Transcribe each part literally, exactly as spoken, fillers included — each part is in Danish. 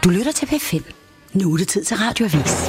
Du lytter til P fem. Nu er det tid til Radioavis.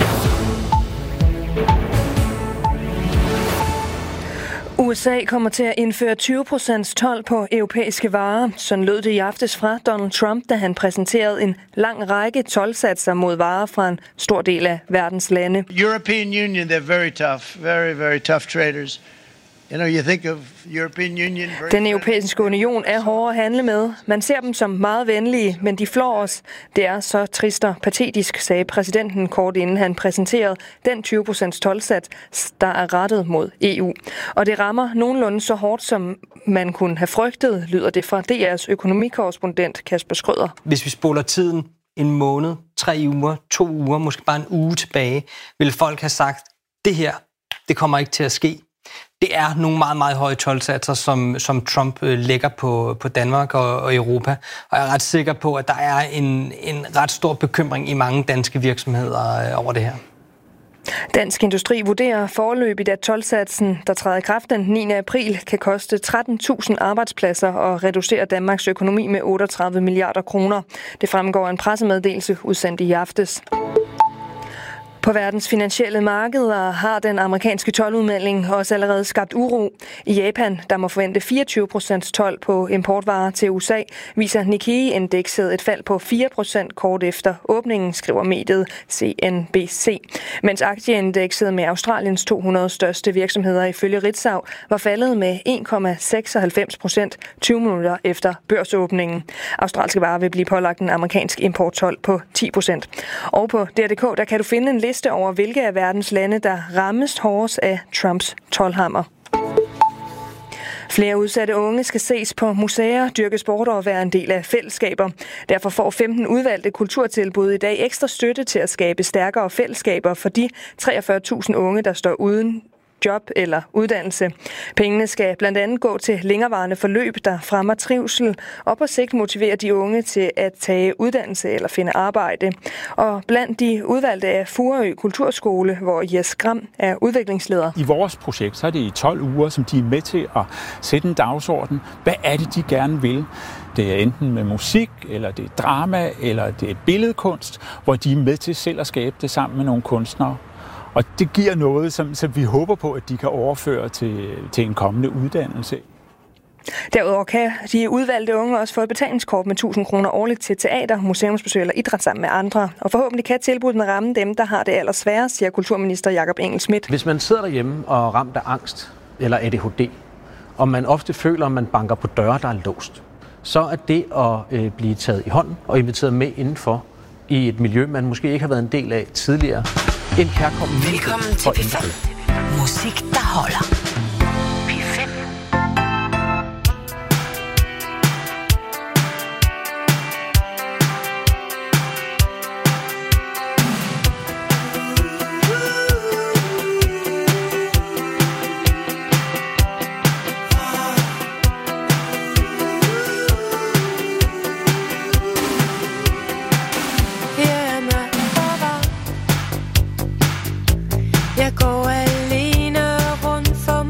U S A kommer til at indføre tyve procent told på europæiske varer. Sådan lød det i aftes fra Donald Trump, da han præsenterede en lang række toldsatser mod varer fra en stor del af verdens lande. European Union, they're very tough, very, very tough traders. You know, you think of European Union. Den europæiske union er hårde at handle med. Man ser dem som meget venlige, men de flår os. Det er så trist og patetisk, sagde præsidenten kort inden han præsenterede den tyve procent toldsats, der er rettet mod E U. Og det rammer nogenlunde så hårdt, som man kunne have frygtet, lyder det fra D R's økonomikorrespondent Kasper Schrøder. Hvis vi spoler tiden en måned, tre uger, to uger, måske bare en uge tilbage, ville folk have sagt, det her, det kommer ikke til at ske. Det er nogle meget, meget høje toldsatser, som, som Trump lægger på, på Danmark og, og Europa. Og jeg er ret sikker på, at der er en, en ret stor bekymring i mange danske virksomheder over det her. Dansk Industri vurderer foreløbigt, at toldsatsen, der træder i kraft den niende april, kan koste tretten tusind arbejdspladser og reducere Danmarks økonomi med otteogtredive milliarder kroner. Det fremgår af en pressemeddelelse udsendt i aftes. På verdens finansielle markeder har den amerikanske toldudmelding også allerede skabt uro. I Japan, der må forvente fireogtyve procent told på importvarer til U S A, viser Nikkei-indekset et fald på fire procent kort efter åbningen, skriver mediet C N B C. Mens aktieindekset med Australiens to hundrede største virksomheder ifølge Ritzau var faldet med en komma seksoghalvfems procent tyve minutter efter børsåbningen. Australske varer vil blive pålagt en amerikansk importtold på ti procent. Og på D R punktum D K, der kan du finde en liste over, hvilke af verdens lande, der rammes hårdest af Trumps toldhammer. Flere udsatte unge skal ses på museer, dyrke sport og være en del af fællesskaber. Derfor får femten udvalgte kulturtilbud i dag ekstra støtte til at skabe stærkere fællesskaber for de treogfyrre tusind unge, der står uden job eller uddannelse. Pengene skal blandt andet gå til længerevarende forløb, der fremmer trivsel og på sigt motiverer de unge til at tage uddannelse eller finde arbejde. Og blandt de udvalgte er Furø Kulturskole, hvor Jes Gram er udviklingsleder. I vores projekt så er det i tolv uger, som de er med til at sætte en dagsorden. Hvad er det, de gerne vil? Det er enten med musik, eller det er drama, eller det er billedkunst, hvor de er med til selv at skabe det sammen med nogle kunstnere. Og det giver noget, som, som vi håber på, at de kan overføre til, til en kommende uddannelse. Derudover kan de udvalgte unge også få et betalingskort med tusind kroner årligt til teater, museumsbesøg eller idræt sammen med andre. Og forhåbentlig kan tilbuddet ramme dem, der har det allersværere, siger kulturminister Jakob Engel-Schmidt. Hvis man sidder derhjemme og er ramt af angst eller A D H D, og man ofte føler, at man banker på døre, der er låst, så er det at øh, blive taget i hånden og inviteret med indenfor i et miljø, man måske ikke har været en del af tidligere. En kærkommen Velkommen til P fem. Musik, der holder. P fem. Jeg går alene rundt for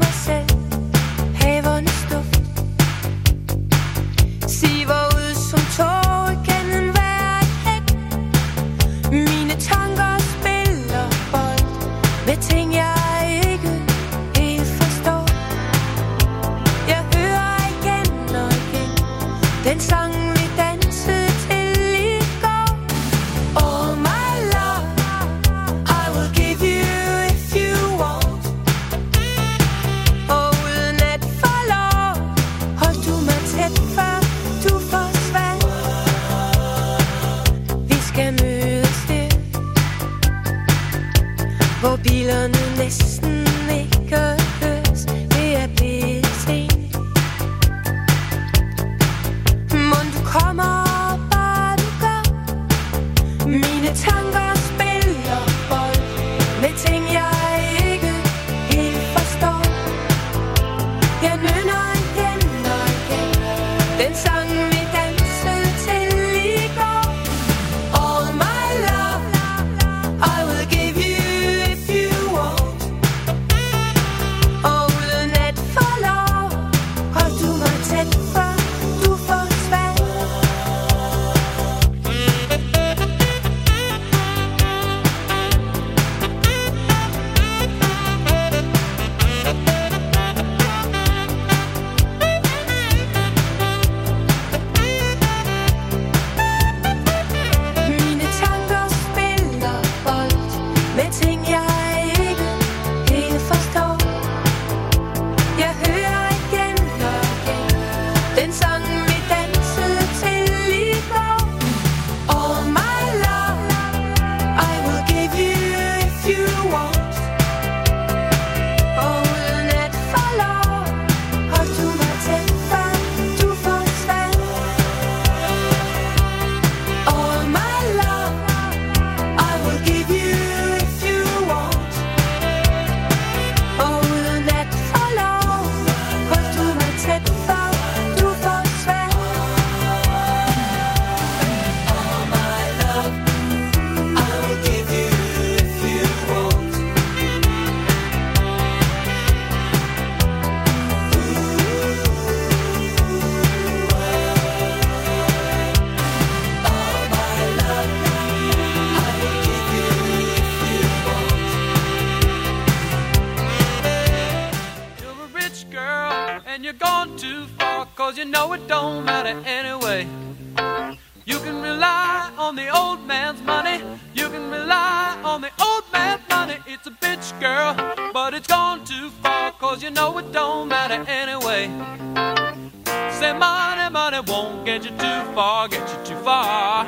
and you're gone too far, cause you know it don't matter anyway. You can rely on the old man's money, you can rely on the old man's money. It's a bitch, girl, but it's gone too far, cause you know it don't matter anyway. Say money, money won't get you too far, get you too far.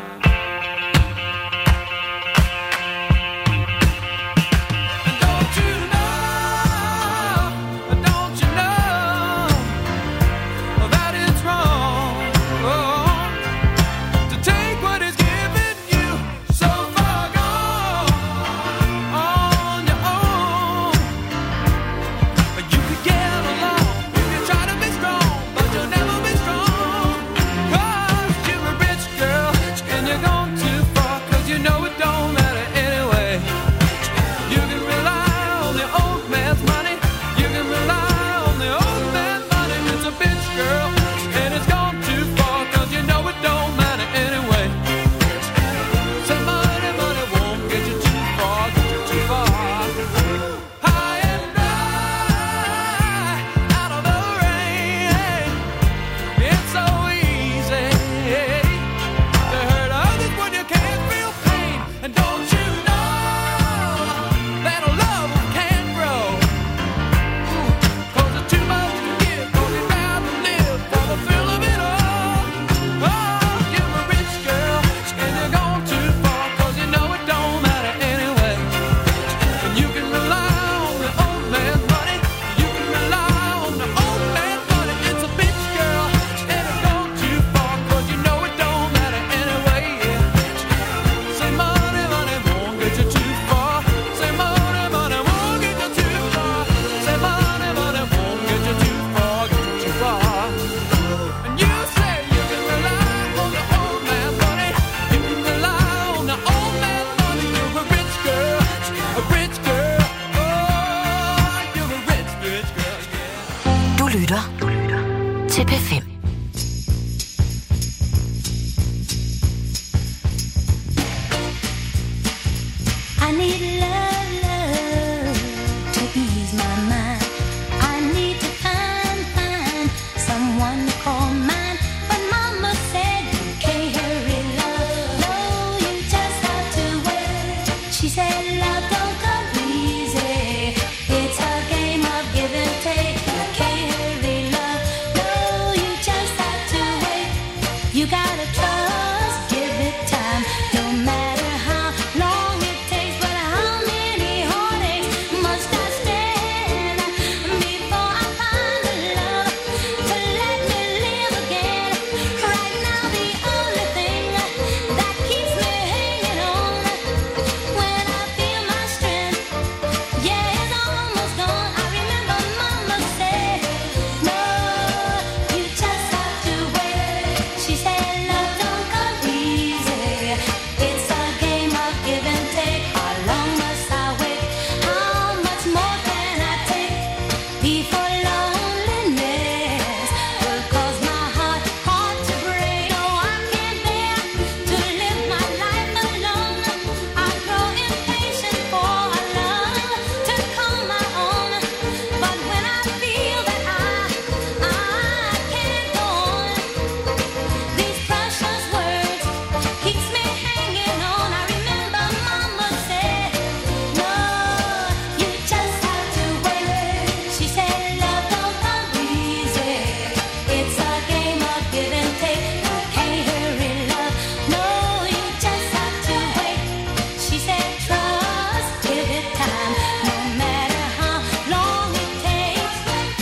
til P fem. I need love, love to ease my mind. I need to find, find someone to call mine. But Mama said you can't hurry love. No, you just have to wait. She said love don't come easy. It's a game of give and take. You can't hurry love. No, you just have to wait. You gotta trust, give it time. No matter how long it takes, but how many heartaches must I stand before I find a love to let me live again? Right now the only thing that keeps me hanging on when I feel my strength, yeah, it's almost gone. I remember Mama said, no, you just have to wait. She said love don't come easy. It's a game of give and take. How long must I wait? How much more can I take before loneliness will cause my heart, heart to break? No, I can't bear to live my life alone. I grow impatient for a love to call my own. But when I feel that I, I can't go on, these precious words keeps me hanging on. I remember Mama said, no, you just have to wait. She said love don't come easy. It's a game of give and take. You can't hurry love. No, you just have to wait. She said trust, give it time. No matter how long it takes.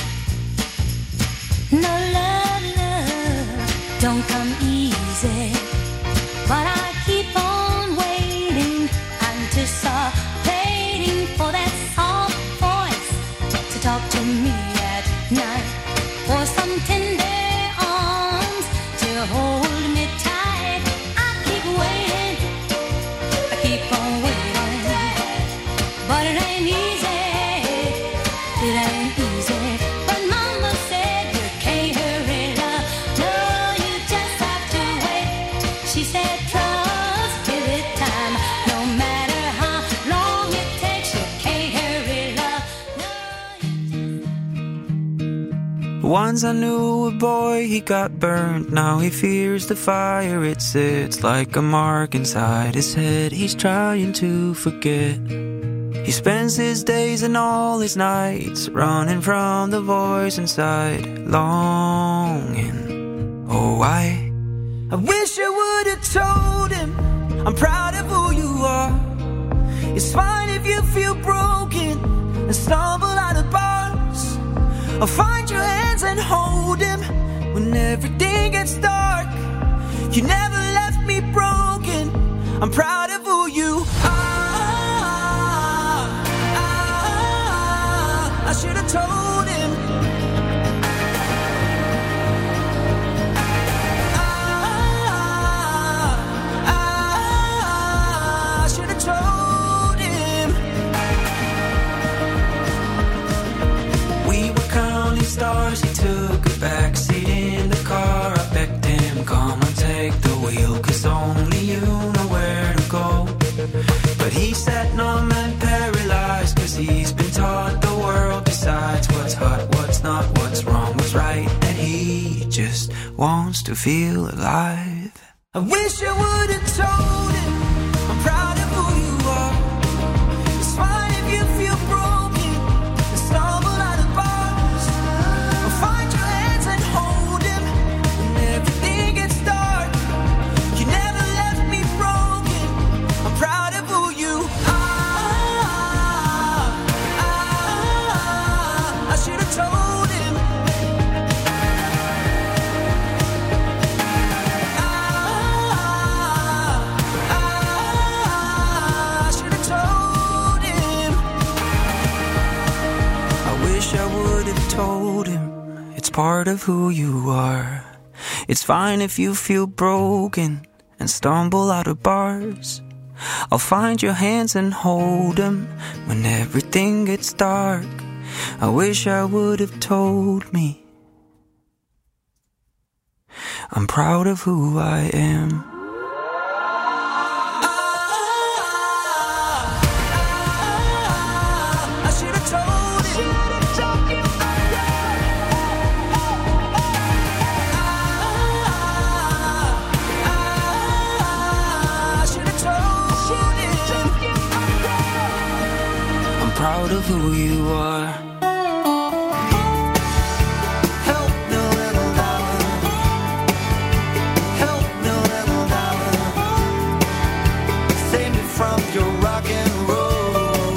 No love, love don't come easy. But I keep on waiting, anticipating for that soft voice to talk to me at night, for some tender arms to hold me tight. I keep waiting, I keep on waiting, but it ain't easy, it ain't easy. But Mama said you can't hurry love. No, you just have to wait. She said trust, give it time. No matter how long it takes, you can't hurry love. No, you just ones I knew, a boy, he got burned. Now he fears the fire, it sits like a mark inside his head. He's trying to forget. He spends his days and all his nights running from the voice inside, longing. Oh, I I wish I would have told him I'm proud of who you are. It's fine if you feel broken and stumble out of bars. I'll find your hands and hold him when everything gets dark. You never left me broken. I'm proud of who you are. I should have told him. I should have told him. We were counting stars. He took a backseat in the car. I begged him, come and take the wheel, 'cause only you know where to go. But he sat numb and paralyzed, 'cause he's been taught the world decides what's hot, what's not, what's wrong, what's right, and he just wants to feel alive. I wish I would have told him I'm proud of who you are. It's fine if you feel broken and stumble out of bars. I'll find your hands and hold him when everything gets dark. You never left me broken. I'm proud of who you are. I should have told him. I should have told him. I wish I would have told him it's part of who you are. It's fine if you feel broken and stumble out of bars. I'll find your hands and hold them when everything gets dark. I wish I would have told me I'm proud of who I am. I should have told him. I should have told him. I'm proud of who you are. Help me, little darling. Help me, little darling. Save me from your rock and roll.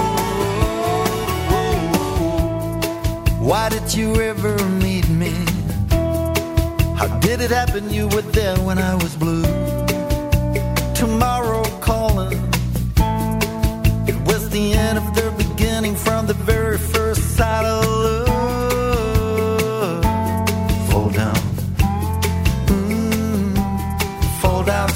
Why did you ever meet me? How did it happen you were there when I was blue? Tomorrow calling. It was the end of their beginning from the very first sight of love. Fall down. Mm, fall down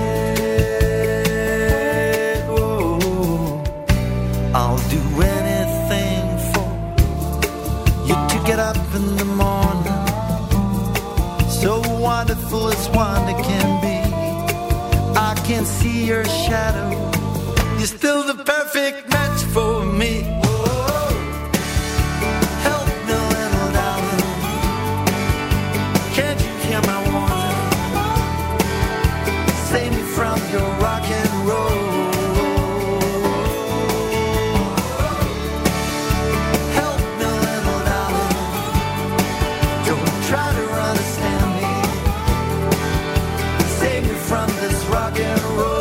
straight. Whoa. I'll do anything for you to get up in the morning. So wonderful as wonder can be. I can see your shadow. You're still the perfect match for me. Whoa. Help me, little darling. Can't you hear my warning? Save me from your rock and roll. Help me, little darling. Don't try to understand me. Save me from this rock and roll.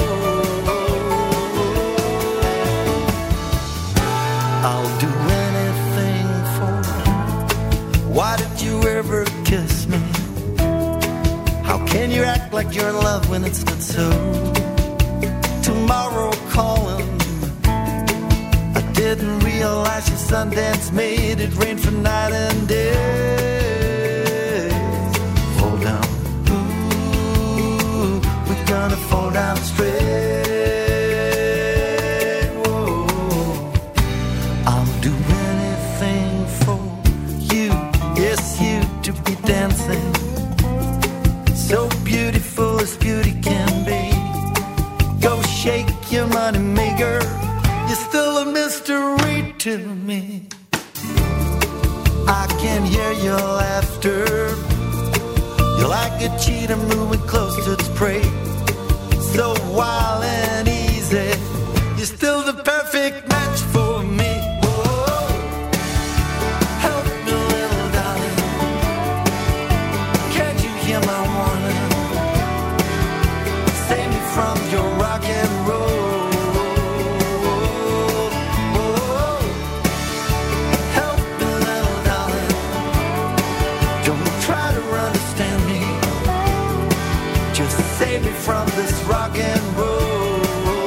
I'll do anything for you. Why did you ever kiss me? How can you act like you're in love when it's not so? Tomorrow calling. I didn't realize your Sundance made it rain for night and day. Fall down. Ooh, we're gonna fall down straight. Whoa. I'll do anything for you. Yes, you to be dancing. So beautiful as beauty can be. Go shake your money maker. You're still a mystery to me. I can hear your laughter. You're like a cheetah moving close to its prey. So wild and easy. You're still the perfect match for me. Whoa. Help me, little darling. Can't you hear my warning? Save me from your rock and roll. Whoa. Help me, little darling. Don't try to understand me. Just save me from this rock and roll.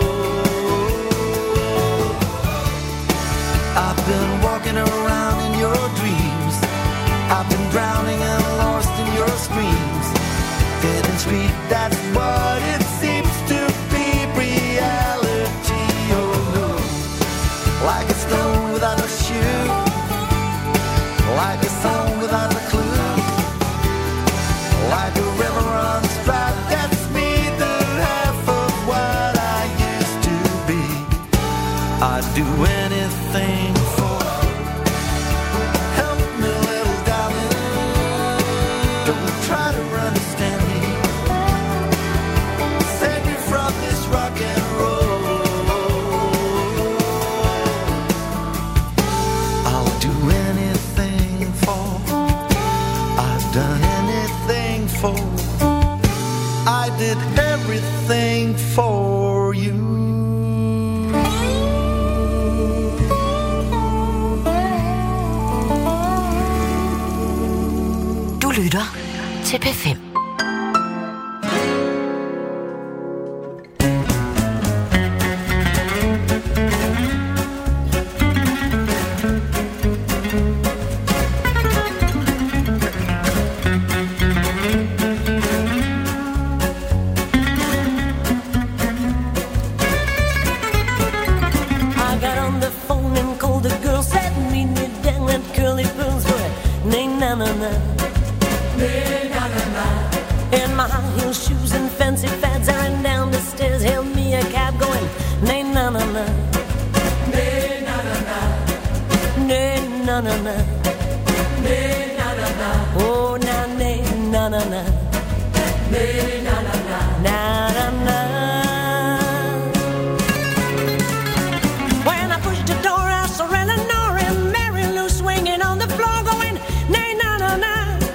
I've been walking around in your dreams. I've been drowning and lost in your screams. Dead and sweet, that's what it seems to be. Reality, oh no. Like a stone without a shoe. Like a song without a clue. Like a river runs dry, that's me, the half of what I used to be. I'd do anything for. Help me, little darling. Don't try to understand me. Save me from this rock and roll. I'll do anything for. I've done anything for. I did everything for you. Du lytter til P fem. In my high heel shoes and fancy fads, I ran down the stairs, hailed me a cab going, nay na na na, nay na na na, nay na na na, nay na na na, oh na nay na na na, nay na na na, na na na. When I pushed the door, I saw Eleanor and Mary Lou swinging on the floor, going, nay na na na.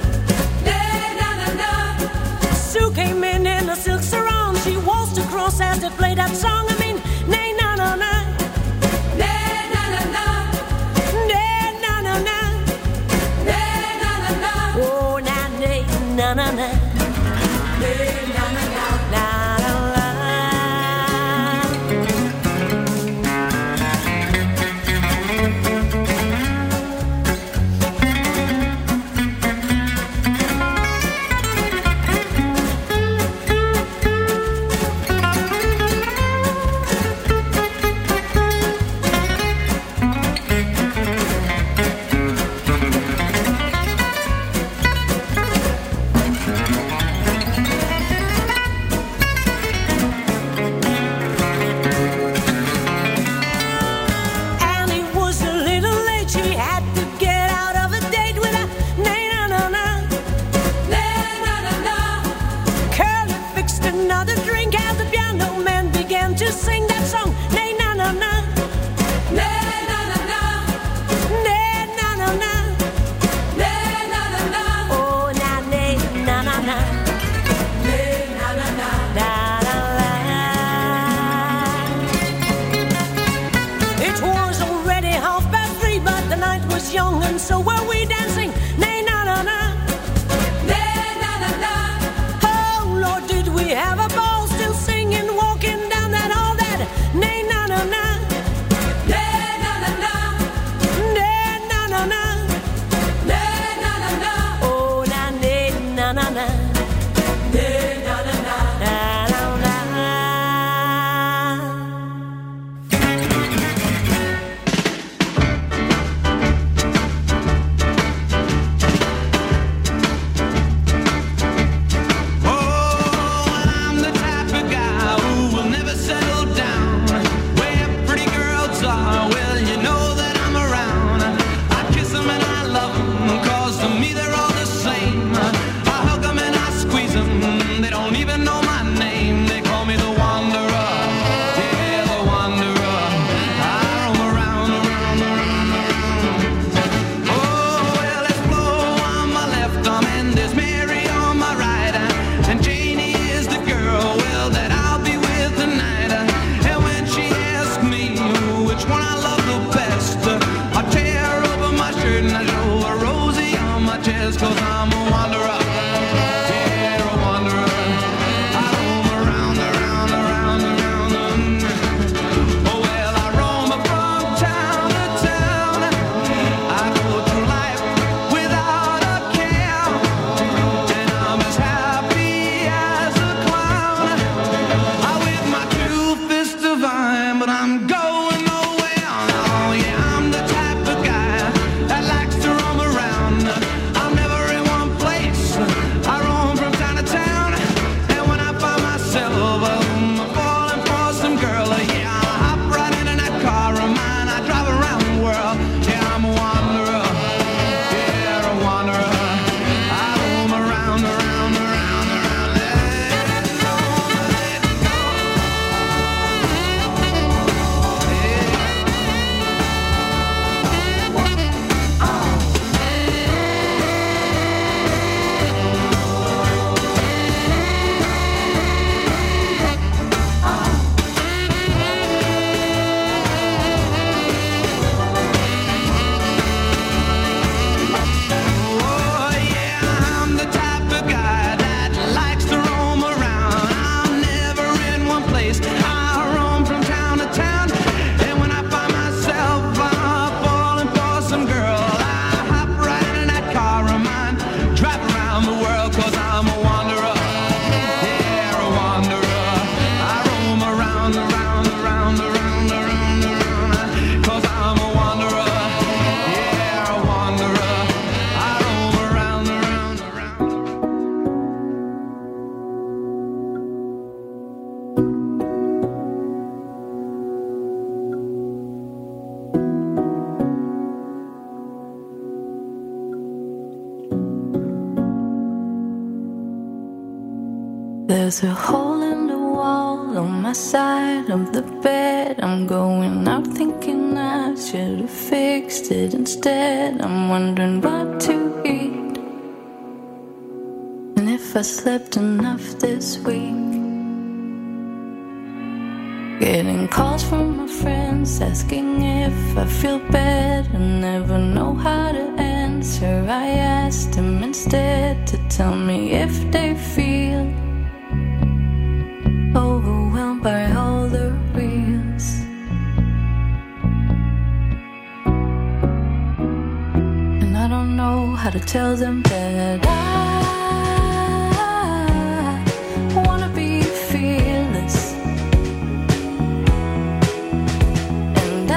Sue came in in a silk sarong. She waltzed across as they played that song. I mean, nay na na na, nay na na na, nay na na na, nay na na na. Oh na nay na na na, nay na na na, na na na. To sing that song, nay na na na, nay na na na, nay na na na, nay na na na, oh na nay na na na, nay na na na, na na na. It was already half past three, but the night was young and so were we dancing, nay na na na, nay na na na. Oh Lord, did we have a ball, still singing, walking down that all that, nay na na na, nay na na na, nay na na na, nay na na na, oh na nay na na na, nay na na na, na na na. and there's Mary on my right, and Janie is the girl, well, that I'll be with tonight. And when she asks me which one I love the best, I tear over my shirt and I show her Rosie on my chest, 'cause I'm a wanderer. Yeah, a wanderer. I roam around, around, around, around. Oh, well, I roam from town to town. I go through life without a care, and I'm as happy as a clown. I with my two fists divine, but I'm going nowhere. Oh, yeah, I'm the type of guy that likes to roam around. I'm never in one place. I roam from town to town, and when I find myself um, falling for some girl, yeah, I hop right into that car of mine. I drive around the world. Yeah, I'm a wanderer. Yeah, a wanderer. I roam around, around, around, around. Let it go, let it go. Oh, yeah, I'm the type of guy that likes to roam around. I'm never in one place. I roam from town to town, and when I find myself uh, falling for some girl, I hop right in that car of mine, drive around the world, 'cause I'm a wanderer. Yeah, a wanderer. I roam around, around, around, around, around, around, 'cause I'm a wanderer. Yeah, a wanderer. I roam around, around, around. There's a hole in the wall on my side of the bed. I'm going out thinking I should have fixed it instead. I'm wondering what to eat and if I slept enough this week. Getting calls from my friends asking if I feel bad and never know how to answer. I asked them instead to tell me if they feel overwhelmed by all the reels. And I don't know how to tell them that I wanna be fearless, and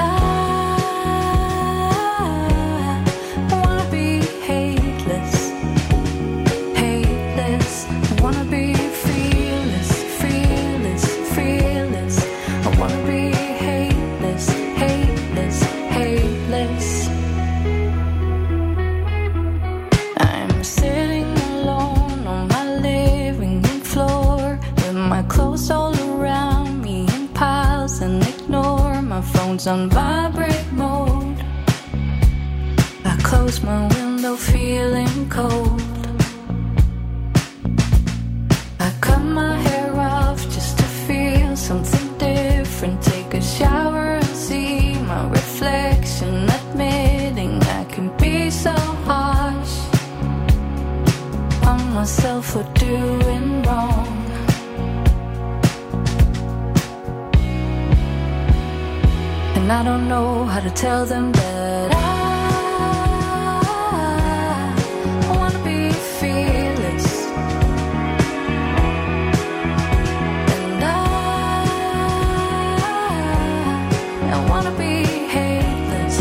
I wanna be hateless, hateless. I wanna be fearless, fearless, fearless. I wanna be hateless, hateless, hateless. I'm sitting alone on my living room floor with my clothes all around me in piles and ignore my phone's on vibrate mode. I close my window feeling cold. I cut my hair off just to feel something different. Take a shower and see my reflection, admitting I can be so harsh on myself for doing wrong. And I don't know how to tell them that I wanna be fearless, and I I wanna be hateless.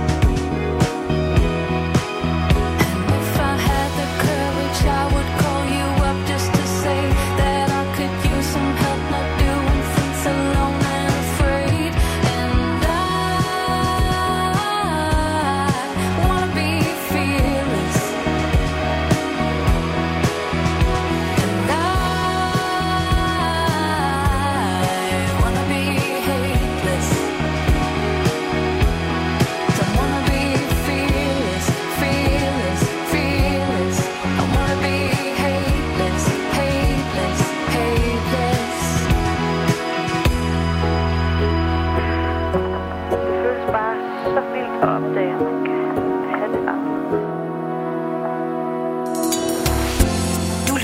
And if I had the courage, I would call you up just to say that I could use some help not doing things alone and afraid. And I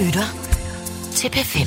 lytter til P fem.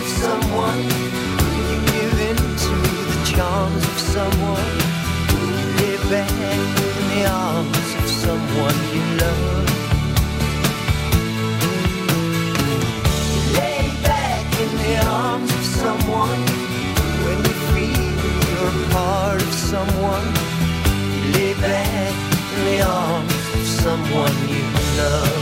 someone. back in the arms of someone you love. Lay back in the arms of someone when you feel you're a part of someone. Lay back in the arms of someone you love.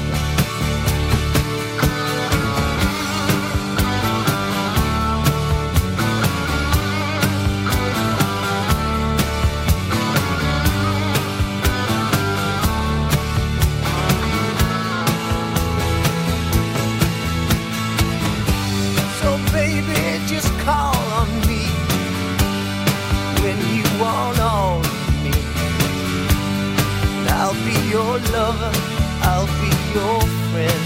Your lover, I'll be your friend.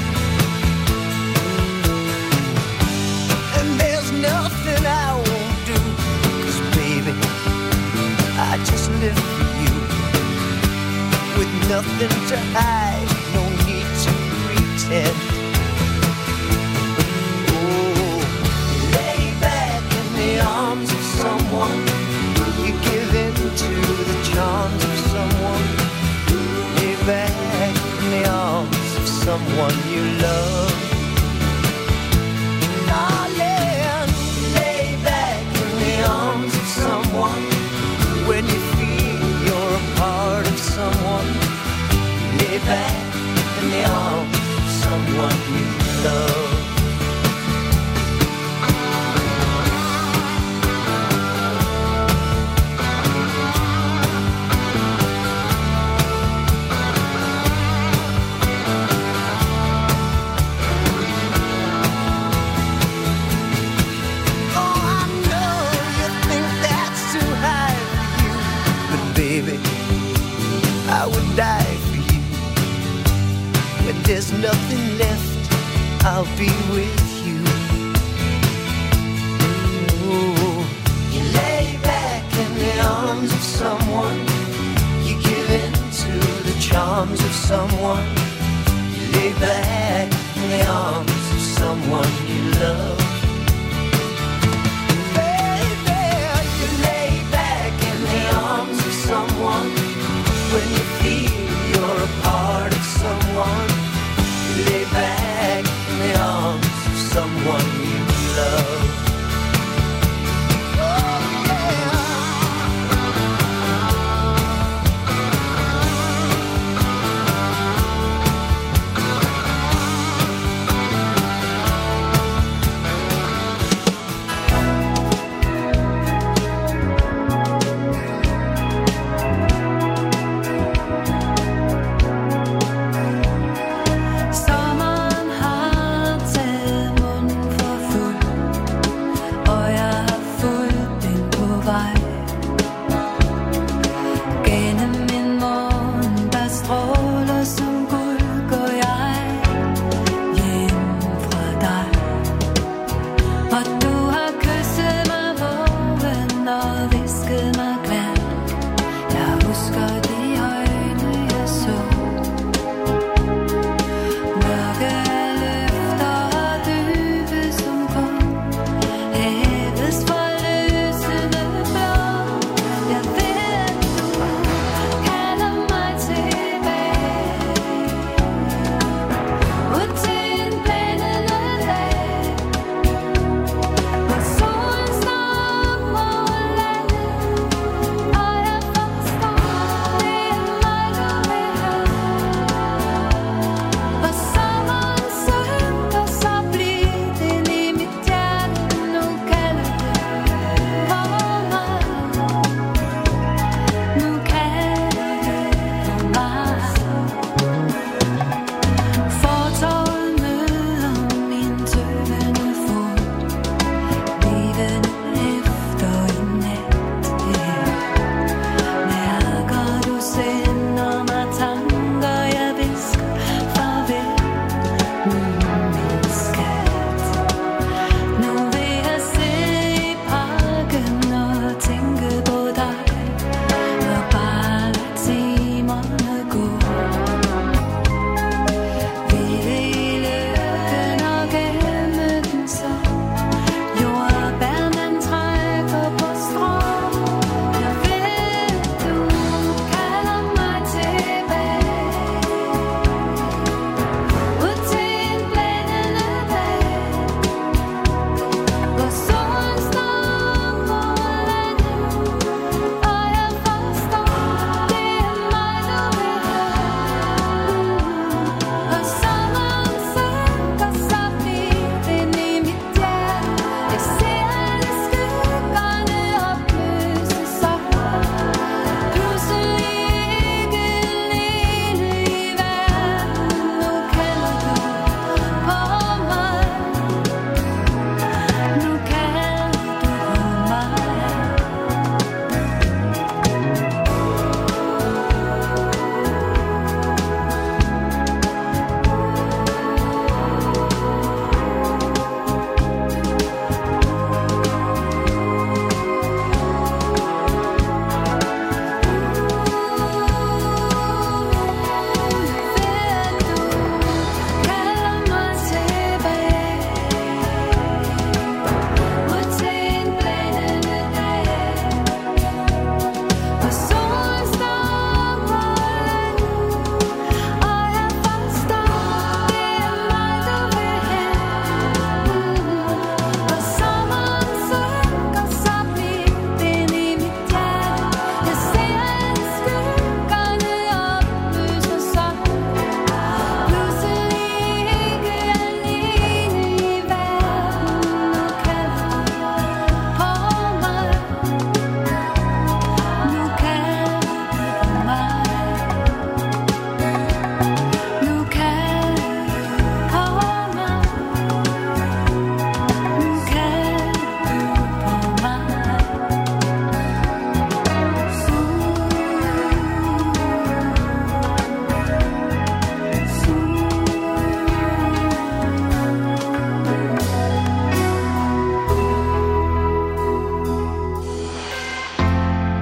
And there's nothing I won't do, 'cause baby, I just live for you. With nothing to hide, no need to pretend. Oh, lay back in the arms of someone. You give in to the charms of someone. Back in the arms of someone you love. Darling, lay back in the arms of someone when you feel you're a part of someone. Lay back in the arms of someone you love. I would die for you. When there's nothing left, I'll be with you. Ooh. You lay back in the arms of someone. You give in to the charms of someone. You lay back in the arms of someone you love. Baby, you lay back in the arms of someone. When you feel you're a part of someone, you lay back in the arms of someone you love. Oh, yeah.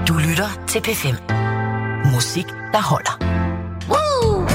Du lytter til P fem. Musik, der holder. Woo!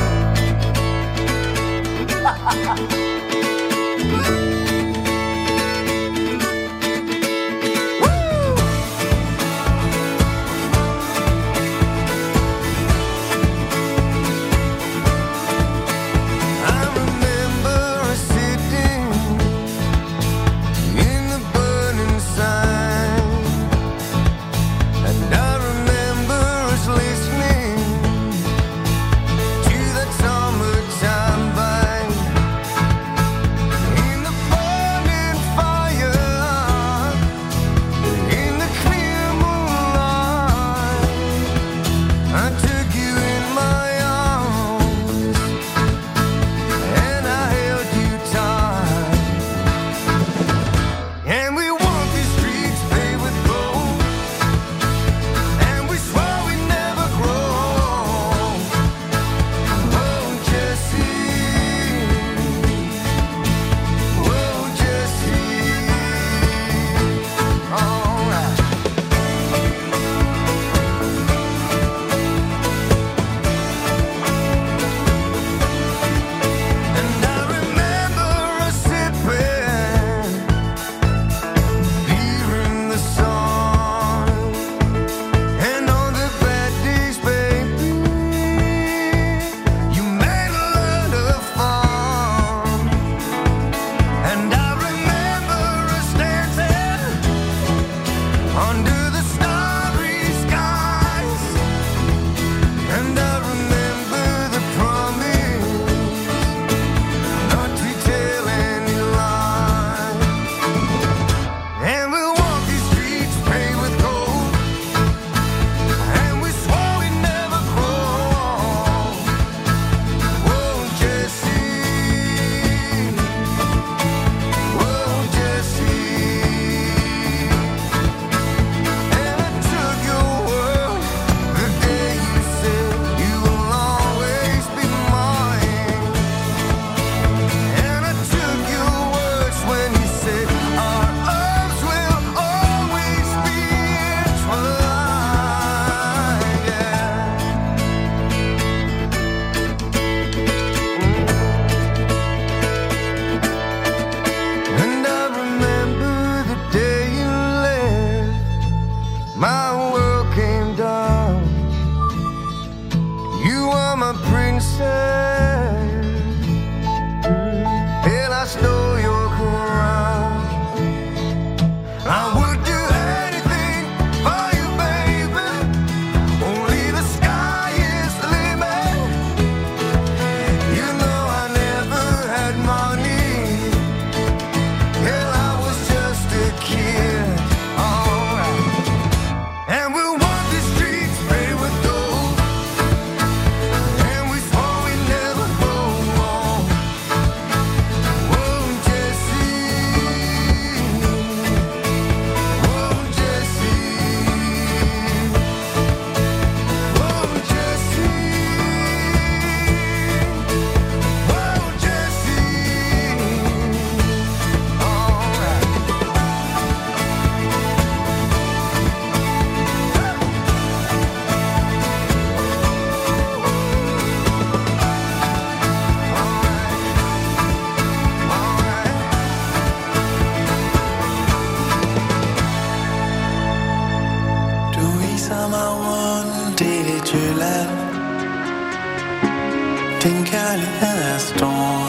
Din kærlighed er stor.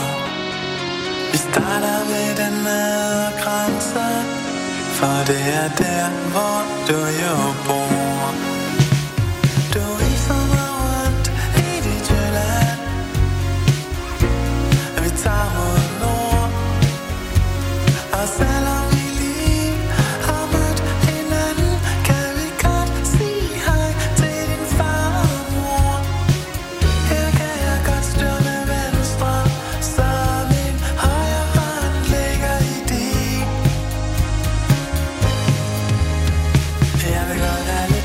Vi starter ved den nede grænse, for det er der, hvor du jo bor. Du viser mig rundt i dit Jylland. Vi tager mod nord, og selvom vi lige har mødt hinanden, kan vi godt sige hej til din far og mor. Her kan jeg godt styre med venstre, så min højre hånd ligger i din. Jeg vil godt have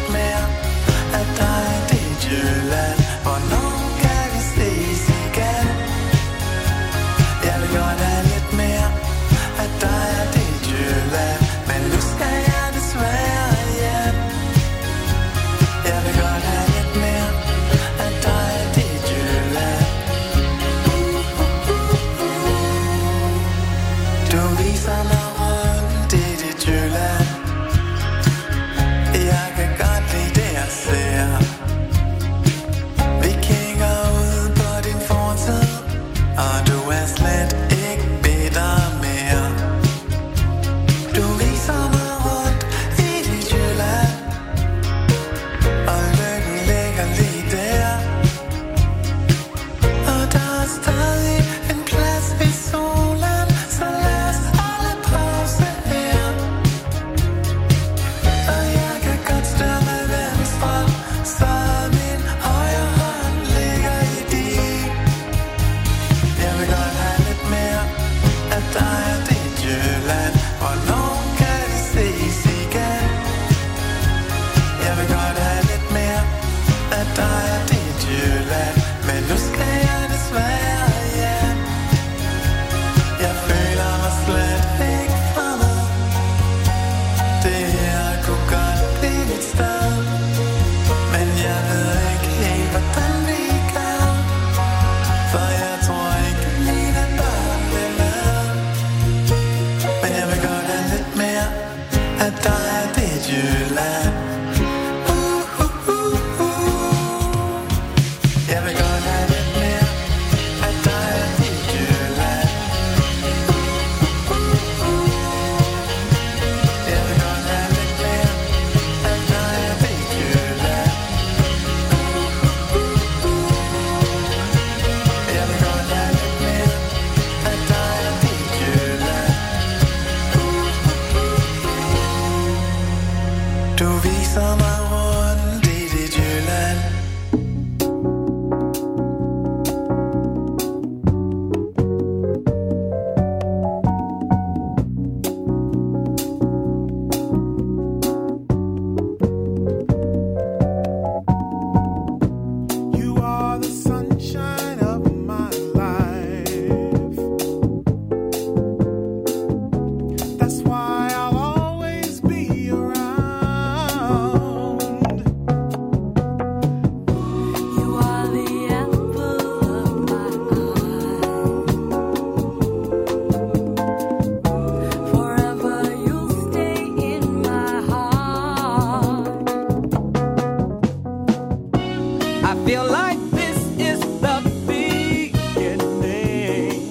feel like this is the beginning.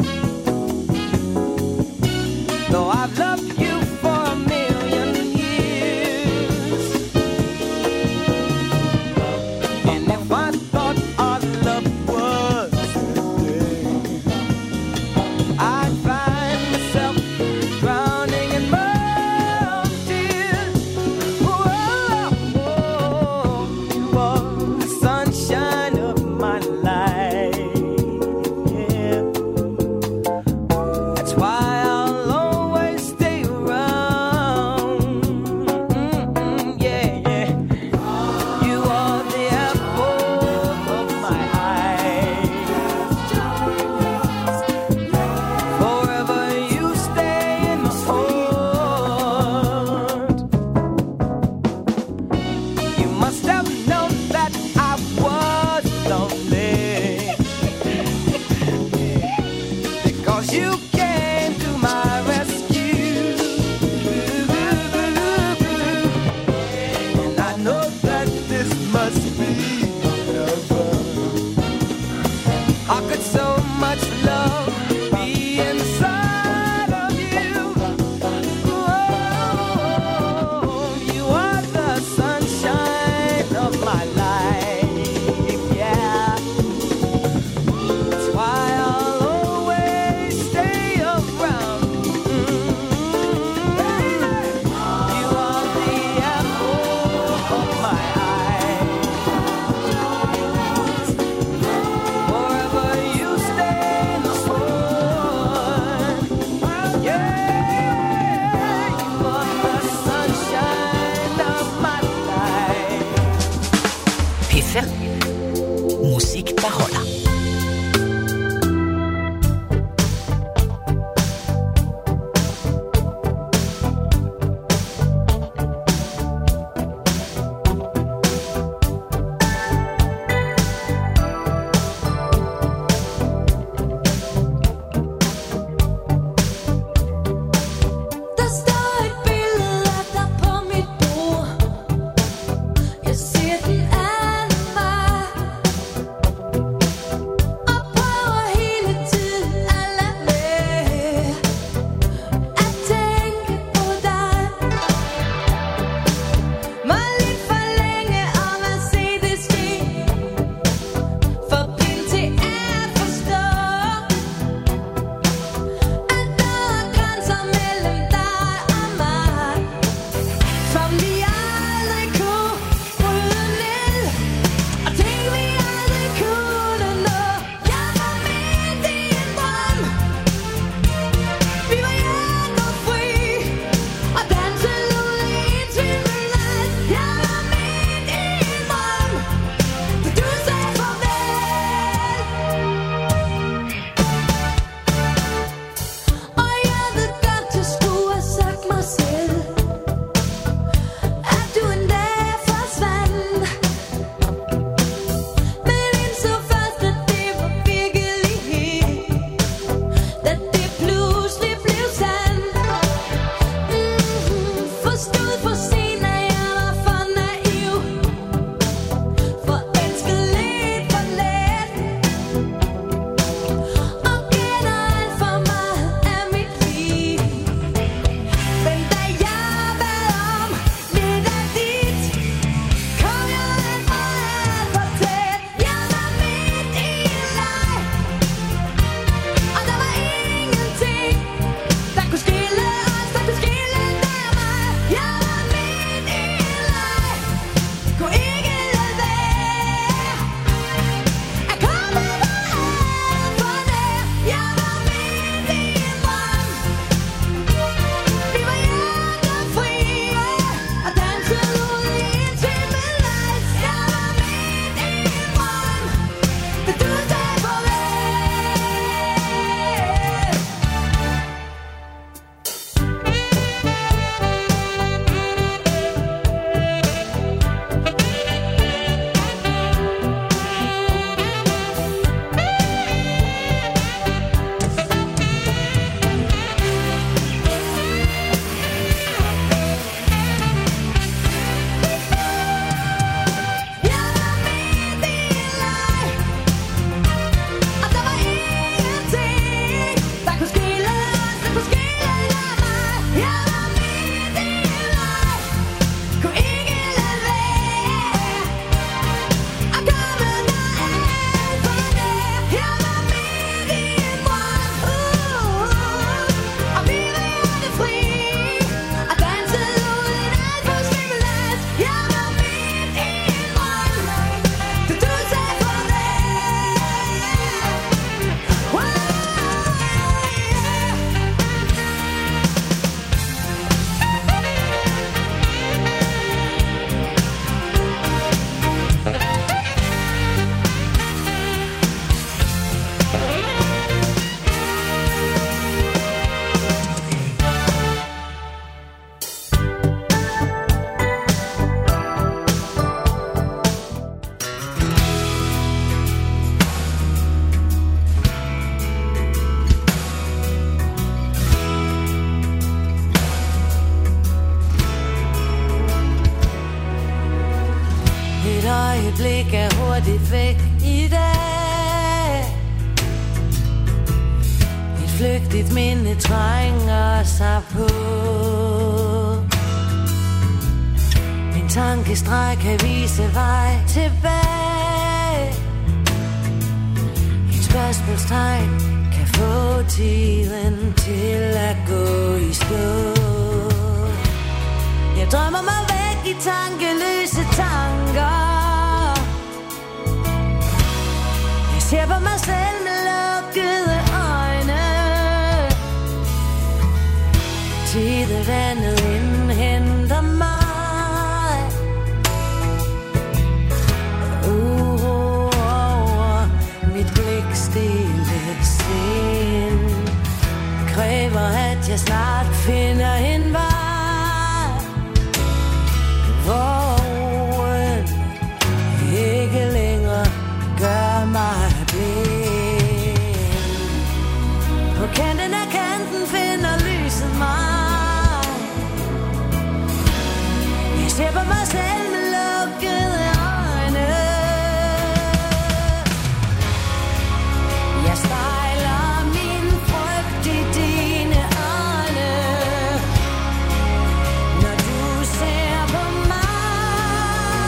Though I've loved you for a million years, and if I thought our love was ending, I'd find myself drowning in my own tears. Whoa, whoa, you are the sunshine of my life. Yeah. That's why I'll always stay around. Mm-mm, yeah, yeah. You are the apple of my eye. Forever you stay in my heart. You must have known that I was lonely, because you came to my rescue. And I know that this must be heaven. How could so much love be inside of you? Oh, you are the sunshine of my life, yeah. That's why I'll always stay around. Mm. You are the apple of my eye. Forever you stay in the heart. Yeah, you are the sunshine of my life. P fem. Musik, der holder. Der står et billede af dig på mit bord. Jeg ser den anden vej. Et øjeblik er hurtigt væk i dag. Et flygtigt minde trænger sig på. En tankestreg kan vise vej tilbage. Et spørgsmålstegn kan få tiden til at gå i stå. Jeg drømmer mig væk i tankeløse tanker. Jeg ser på mig selv med lukkede øjne. Tidevandet indhenter mig. Uro over mit blik stille sind kræver, at jeg snart finder en vej. Hvor roen ikke længere gør mig blind. På kanten af kanten finder lyset mig. Jeg ser på mig selv med lukkede øjne. Jeg spejler min frygt i dine øjne. Når du ser på mig,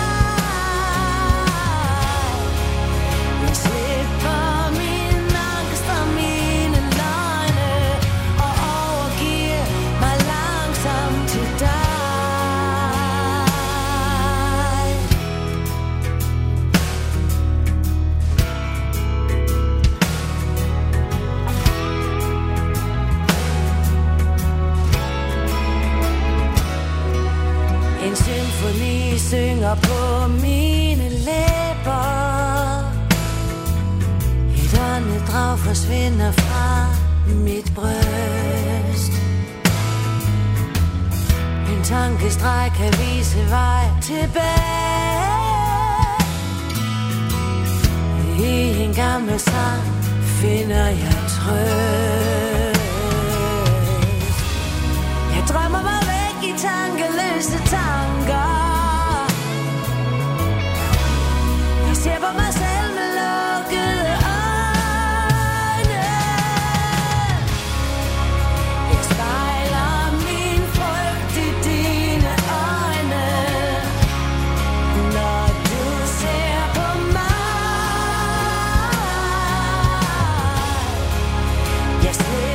jeg slipper min angst og mine løgne og overgiver mig langsomt til dig. En symfoni synger på mine læber. Et åndedrag forsvinder fra mit bryst. En tankestreg kan vise vej tilbage. I en gammel sang finder jeg trøst. Jeg drømmer mig væk i tankeløse tanker. Jeg ser på mig selv med lukkede øjne. Jeg spejler min frygt i dine øjne. Når du ser på mig, jeg slipper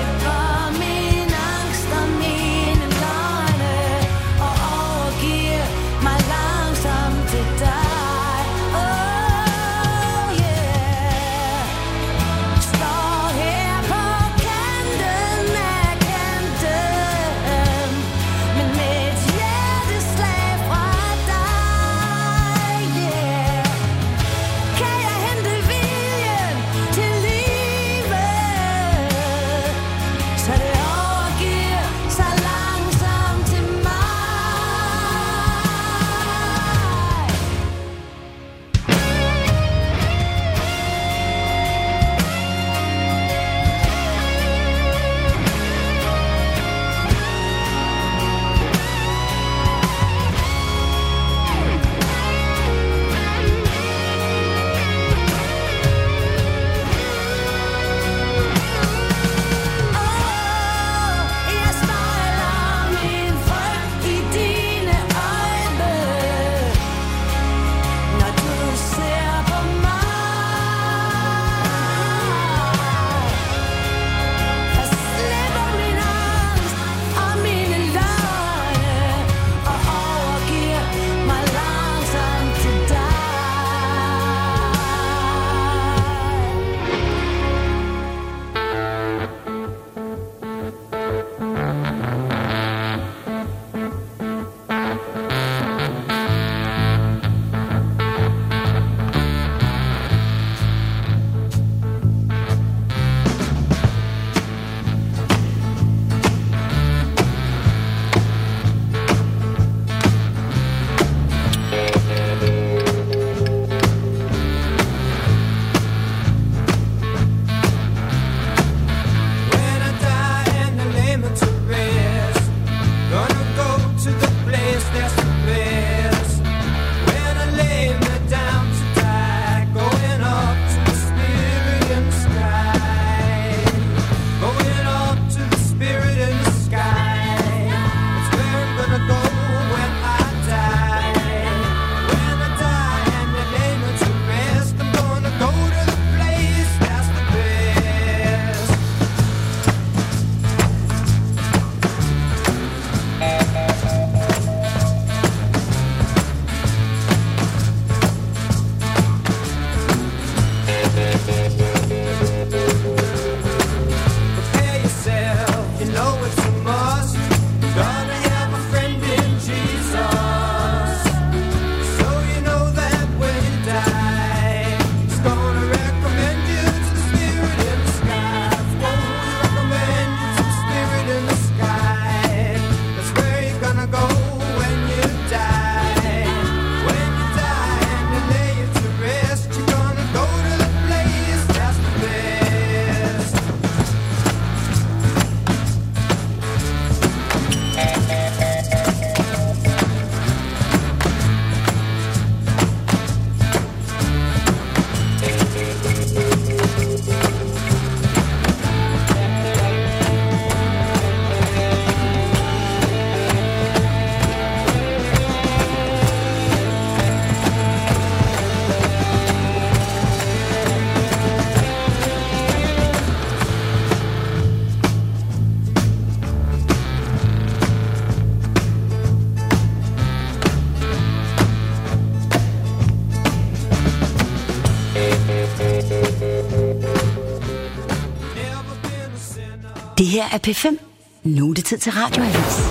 Det her er P fem. Nu er det tid til Radioavis.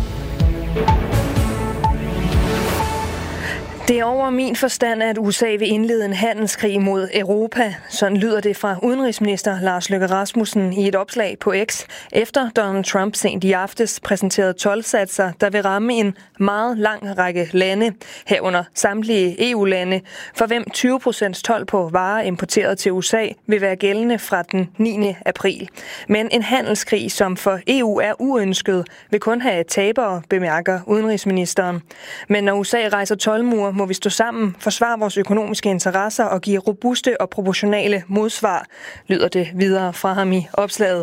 Det er over min forstand, at U S A vil indlede en handelskrig mod Europa. Sådan lyder det fra udenrigsminister Lars Løkke Rasmussen i et opslag på X, efter Donald Trump sent i aftes præsenterede toldsatser, der vil ramme en meget lang række lande, herunder samtlige E U-lande, for hvem tyve procent told på varer importeret til U S A vil være gældende fra den niende april. Men en handelskrig, som for E U er uønsket, vil kun have tabere, bemærker udenrigsministeren. Men når U S A rejser toldmure, må vi stå sammen, forsvare vores økonomiske interesser og give robuste og proportionale modsvar, lyder det videre fra ham i opslaget.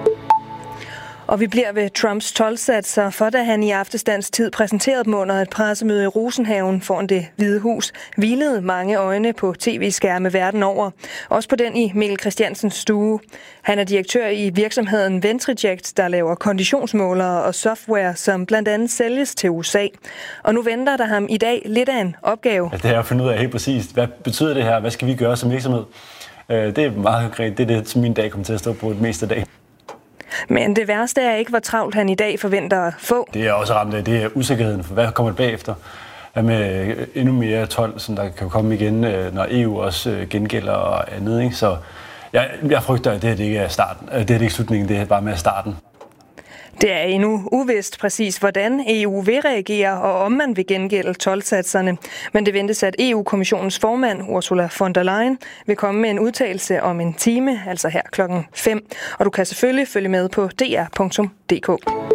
Og vi bliver ved Trumps toldsatser, for da han i aftesdansk tid præsenterede dem under et pressemøde i Rosenhaven foran Det Hvide Hus, hvilede mange øjne på tv-skærme verden over. Også på den i Mikkel Christiansens stue. Han er direktør i virksomheden Ventreject, der laver konditionsmålere og software, som blandt andet sælges til U S A. Og nu venter der ham i dag lidt af en opgave. Ja, det er at finde ud af helt præcist. Hvad betyder det her? Hvad skal vi gøre som virksomhed? Det er meget konkret. Det er det, som min dag kommer til at stå på det meste af dagen. Men det værste er ikke, hvor travlt han i dag forventer at få. Det er også ramt af, det er usikkerheden for, hvad kommer det bagefter? Hvad med endnu mere told, som der kan komme igen, når E U også gengælder og andet. Ikke? Så jeg, jeg frygter, at det her det ikke er starten. Det er ikke slutningen, det er bare med starten. Det er endnu uvist præcis, hvordan E U vil reagere, og om man vil gengælde toldsatserne. Men det ventes, at E U-kommissionens formand, Ursula von der Leyen, vil komme med en udtalelse om en time, altså her klokken fem. Og du kan selvfølgelig følge med på d r punktum d k.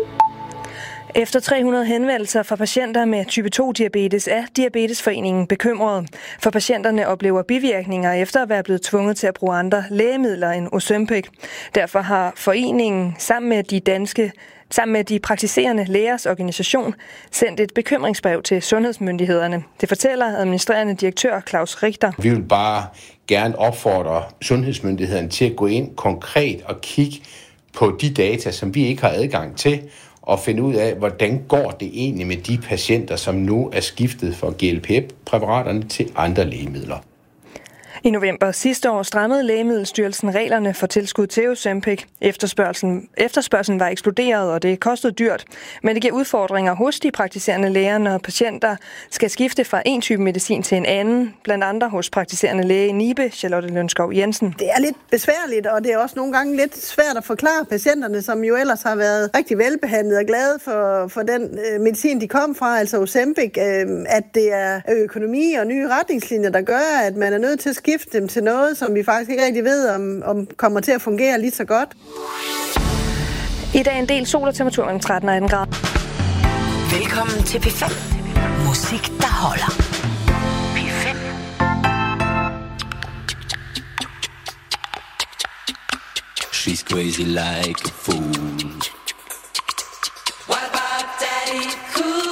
Efter tre hundrede henvendelser fra patienter med type to diabetes er Diabetesforeningen bekymrede. For patienterne oplever bivirkninger efter at være blevet tvunget til at bruge andre lægemidler end Ozempic. Derfor har foreningen sammen med de danske sammen med de praktiserende lægers organisation sendt et bekymringsbrev til sundhedsmyndighederne. Det fortæller administrerende direktør Claus Richter. Vi vil bare gerne opfordre sundhedsmyndighederne til at gå ind konkret og kigge på de data, som vi ikke har adgang til, og finde ud af, hvordan går det egentlig med de patienter, som nu er skiftet fra G L P-præparaterne til andre lægemidler. I november sidste år strammede Lægemiddelstyrelsen reglerne for tilskud til Ozempic. Efterspørgselen, efterspørgselen var eksploderet, og det kostede dyrt. Men det giver udfordringer hos de praktiserende læger, når patienter skal skifte fra en type medicin til en anden. Blandt andre hos praktiserende læge Nibe, Charlotte Lønskov Jensen. Det er lidt besværligt, og det er også nogle gange lidt svært at forklare patienterne, som jo ellers har været rigtig velbehandlet og glade for, for den øh, medicin, de kom fra, altså Ozempic, øh, at det er økonomi og nye retningslinjer, der gør, at man er nødt til at skifte dem til noget, som vi faktisk ikke rigtig ved, om, om kommer til at fungere lige så godt. I dag en del sol og temperatur mellem tretten og atten grader. Velkommen til P fem. Musik, der holder. P fem. She's crazy like a fool. What about Daddy Cool?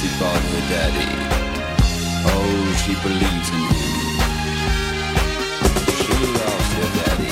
she fought her daddy. Oh, she believes in him. She loves her daddy.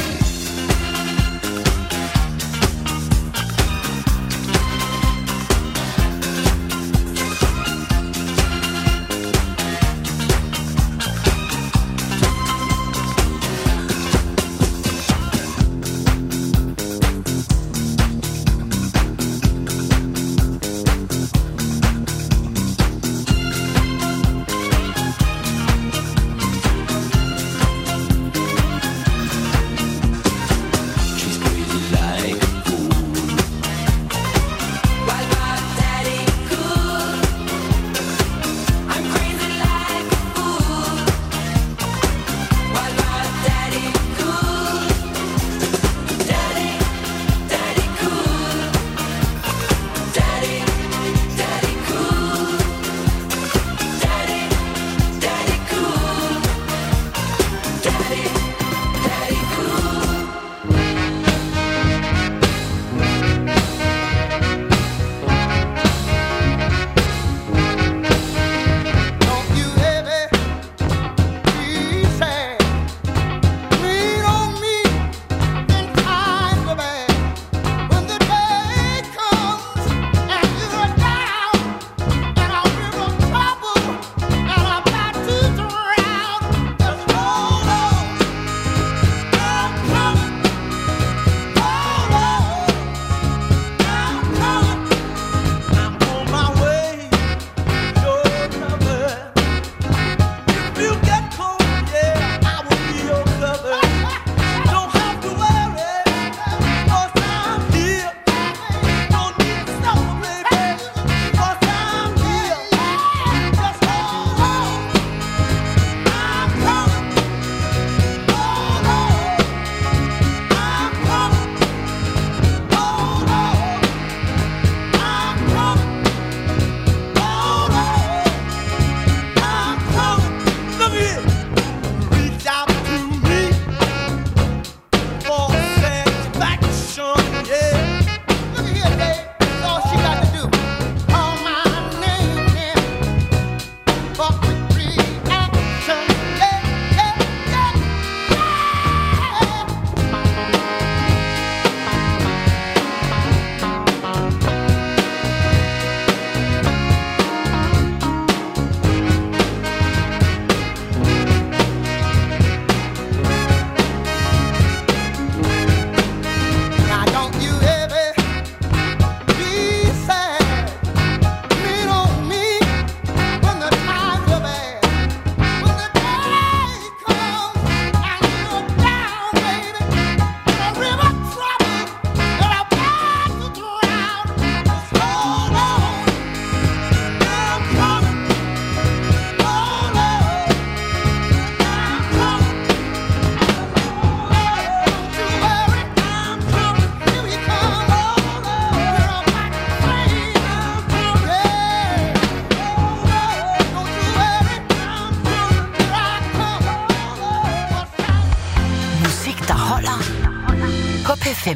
P fem.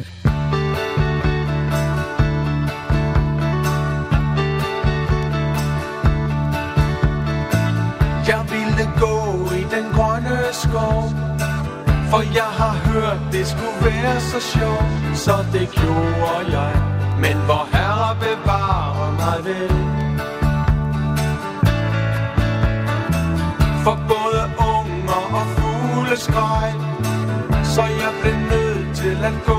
Jeg ville gå i den grønne skov, for jeg har hørt, det skulle være så sjovt, så det gjorde jeg. Men hvor Herre bevarer mig vel, for både unger og fugle skreg, så jeg blev nødt til at gå